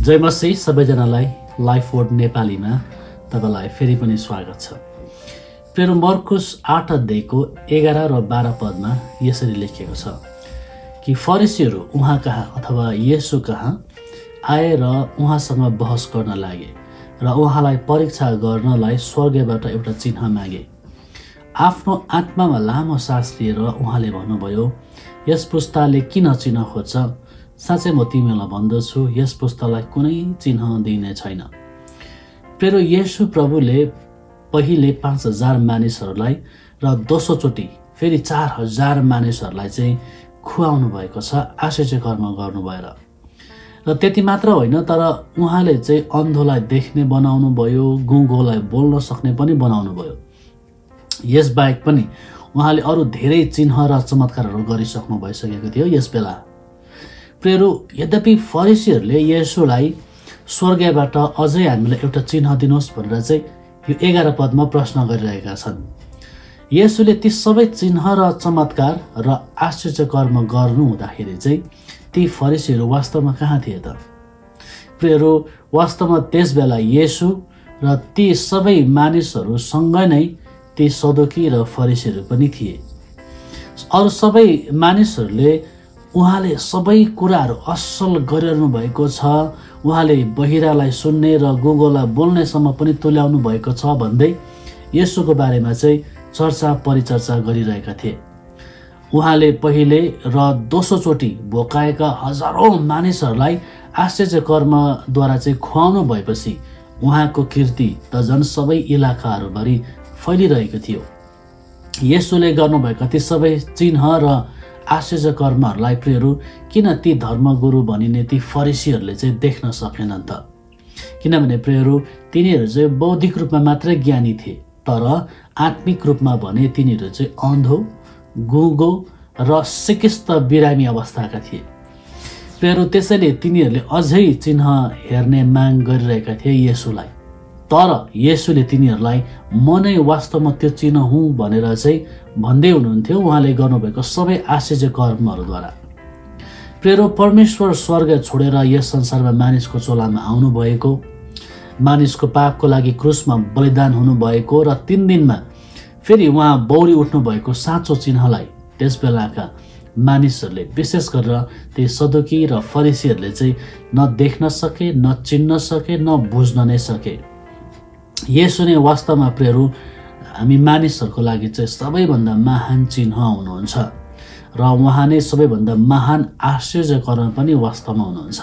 जय मसीह सबैजनालाई life word नेपालीमा तपाईलाई फेरि पनि स्वागत छ। प्रिय मर्कुस 8 अध्यायको 11 र 12 पदमा यसरी लेखिएको छ कि फरिसीहरू उहाँ कहाँ अथवा येशू कहाँ आए र उहाँसँग बहस गर्न लागे र उहाँलाई परीक्षा गर्नलाई स्वर्गबाट एउटा चिन्ह मागे। आफ्नो आत्मामा लामो सास लिएर उहाँले भन्नुभयो, यस पुस्ताले किन चिन्ह खोज्छ? साँच्चै म तिमीलाई भन्दछु, यस पुस्तालाई कुनै चिन्ह दिइने छैन। प्रिय येशू प्रभुले पहिले 5000 मानिसहरूलाई र दोस्रो चोटि फेरि 4000 मानिसहरूलाई चाहिँ खुवाउनु भएको छ, आश्चर्य कर्म गर्नु भएर। र त्यति मात्र होइन, तर उहाँले चाहिँ अन्धोलाई देख्ने बनाउनु भयो, गुङ्गोलाई बोल्न सक्ने पनि बनाउनु भयो। यसबाहेक पनि उहाँले अरू धेरै चिन्ह र चमत्कारहरू गरिसक्नु भइसकेको थियो यस बेला। प्रियहरू, यद्यपि फरिसीहरूले येशूलाई स्वर्गबाट अझै हामीलाई एउटा चिन्ह दिनुहोस् भनेर चाहिँ यो 11 पदमा प्रश्न गरिरहेका छन्। येशूले ती सबै चिन्ह र चमत्कार र आश्चर्य कर्म गर्नु हुँदाखेरि चाहिँ ती फरिसीहरू वास्तवमा कहाँ थिए त? प्रियहरू, वास्तवमा त्यस बेला येशू र ती सबै मानिसहरूसँगै नै ती सदुकी र फरिसीहरू पनि थिए। अरू सबै मानिसहरूले उहाँले सबै कुराहरू असल गरिरहनु भएको छ, उहाँले बहिरालाई सुन्ने र गुङ्गोलाई बोल्नेसम्म पनि तुल्याउनु भएको छ भन्दै येशूको बारेमा चाहिँ चर्चा परिचर्चा गरिरहेका थिए। उहाँले पहिले र दोस्रो चोटि भोकाएका हजारौं मानिसहरूलाई आश्चर्य कर्मद्वारा चाहिँ खुवाउनु भएपछि उहाँको कीर्ति त झन् सबै इलाकाहरूभरि फैलिरहेको थियो। येशूले गर्नुभएका ती सबै चिन्ह र आश्चर्य कर्महरूलाई प्रियहरू किन ती धर्मगुरु भनिने ती फरिसीहरूले चाहिँ देख्न सकेनन् त? किनभने प्रियहरू, तिनीहरू चाहिँ बौद्धिक रूपमा मात्रै ज्ञानी थिए, तर आत्मिक रूपमा भने तिनीहरू चाहिँ अन्धो, गुङ्गो र सिकिस्त बिरामी अवस्थाका थिए। प्रियहरू, त्यसैले तिनीहरूले अझै चिन्ह हेर्ने माग गरिरहेका थिए येशूलाई। तर येशूले तिनीहरूलाई म नै वास्तवमा त्यो चिन्ह हुँ भनेर चाहिँ भन्दै हुनुहुन्थ्यो उहाँले गर्नुभएको सबै आश्चर्य कर्महरूद्वारा। प्रियहरू, परमेश्वर स्वर्ग छोडेर यस संसारमा मानिसको चोलामा आउनुभएको, मानिसको पापको लागि क्रुसमा बलिदान हुनुभएको र 3 दिनमा फेरि उहाँ बौरी उठ्नु भएको साँचो चिन्हलाई त्यस बेलाका मानिसहरूले, विशेष गरेर ती सदुकी र फरिसीहरूले चाहिँ न देख्न सके, न चिन्न सके, न बुझ्न नै सके। येशू नै वास्तवमा प्रियहरू हामी मानिसहरूको लागि चाहिँ सबैभन्दा महान चिन्ह हुनुहुन्छ र उहाँ नै सबैभन्दा महान आश्चर्य कर्म पनि वास्तवमा हुनुहुन्छ।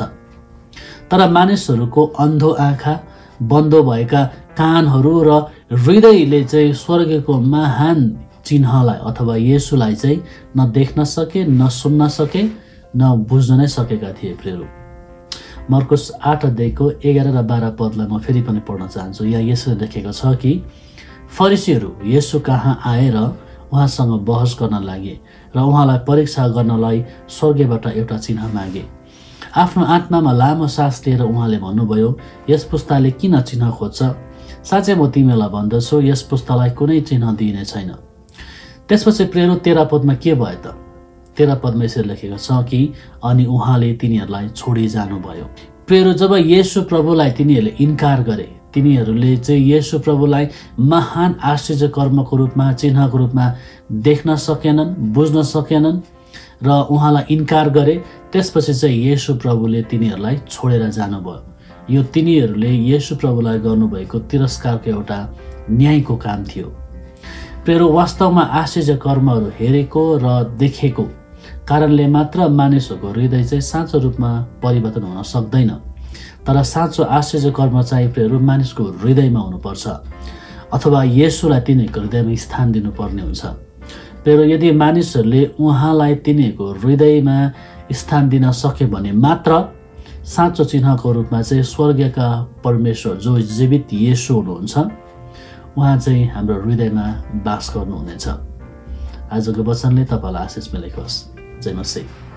तर मानिसहरूको अन्धो आँखा, बन्द भएका कानहरू र हृदयले चाहिँ स्वर्गको महान चिन्हलाई अथवा येशूलाई चाहिँ न देख्न सके, न सुन्न सके, न बुझ्न नै सकेका थिए। प्रियहरू, मर्कुस 8 अध्यायको 11 र 12 पदलाई म फेरि पनि पढ्न चाहन्छु। यहाँ यसरी लेखेको छ कि फरिसीहरू येशू कहाँ आएर उहाँसँग बहस गर्न लागे र उहाँलाई परीक्षा गर्नलाई स्वर्गबाट एउटा चिन्ह मागे। आफ्नो आत्मामा लामो सास लिएर उहाँले भन्नुभयो, यस पुस्ताले किन चिन्ह खोज्छ? साँच्चै म तिमीलाई भन्दछु, यस पुस्तालाई कुनै चिन्ह दिइने छैन। त्यसपछि प्रियहरू 13 पदमा के भयो त? 13 पदमा यसरी लेखेको छ कि अनि उहाँले तिनीहरूलाई छोडी जानुभयो। प्रियहरू, जब येशू प्रभुलाई तिनीहरूले इन्कार गरे, तिनीहरूले चाहिँ येशू प्रभुलाई महान आश्चर्य कर्मको रूपमा, चिन्हको रूपमा देख्न सकेनन्, बुझ्न सकेनन् र उहाँलाई इन्कार गरे, त्यसपछि चाहिँ येशू प्रभुले तिनीहरूलाई छोडेर जानुभयो। यो तिनीहरूले येशू प्रभुलाई गर्नुभएको तिरस्कारको एउटा न्यायको काम थियो। प्रियहरू, वास्तवमा आश्चर्य कर्महरू हेरेको र देखेको कारणले मात्र मानिसहरूको हृदय चाहिँ साँचो रूपमा परिवर्तन हुन सक्दैन। तर साँचो आश्चर्य कर्म चाहिँ प्रियहरू मानिसको हृदयमा हुनुपर्छ अथवा येशूलाई तिनीहरूको हृदयमा स्थान दिनुपर्ने हुन्छ। प्रियहरू, यदि मानिसहरूले उहाँलाई तिनीहरूको हृदयमा स्थान दिन सक्यो भने मात्र साँचो चिन्हको रूपमा चाहिँ स्वर्गका परमेश्वर जो जीवित येशू हुनुहुन्छ उहाँ चाहिँ हाम्रो हृदयमा बास गर्नुहुनेछ। आजको वचनले तपाईँलाई आशिष मिलेको होस्। जय मसीह।